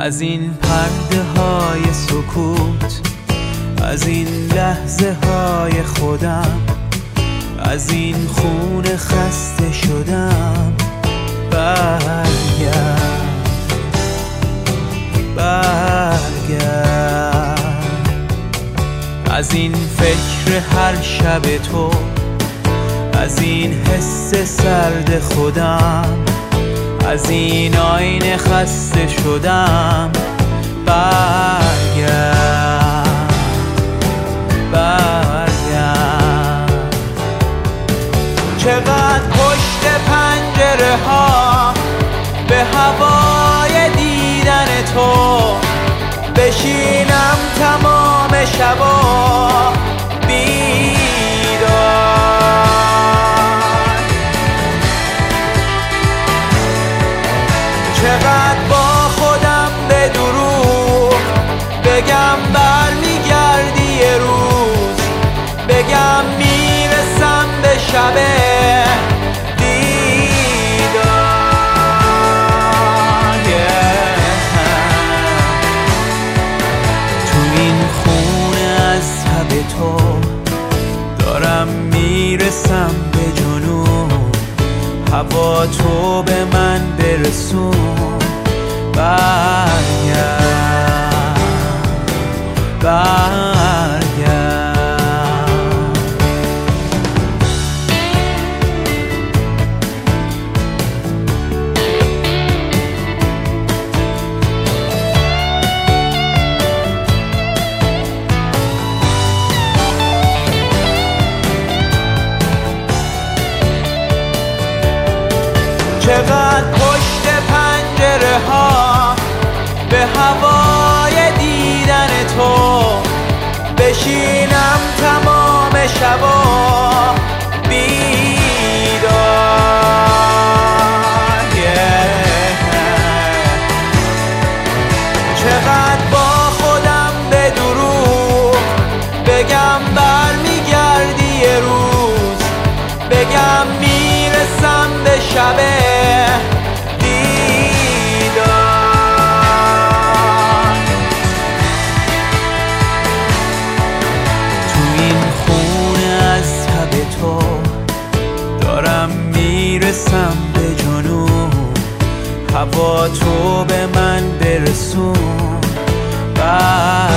از این پرده های سکوت، از این لحظه های خودم، از این خون خسته شدم. برگرد از این فکر هر شب تو، از این حس سرد خودم، از این آینه خسته شدم. برگرد چقدر پشت پنجره ها به هوای دیدن تو بشینم تمام شبا بیدار. چقدر با خودم به دروغ بگم برمیگردی یه روز، بگم میرسم به شب دیدار. تو این خونه از تب تو دارم میرسم به جنون، هوا تو به من برسون. برگرد چقدر پشت پنجره ها به هوای دیدن تو بشینم تمام شبا بیدار. چقدر با خودم به دروغ بگم برمیگردی یه روز، بگم میرسم به شب دیدار. تو این خونه از تب تو دارم میرسم به جنون، هوا تو به من برسون.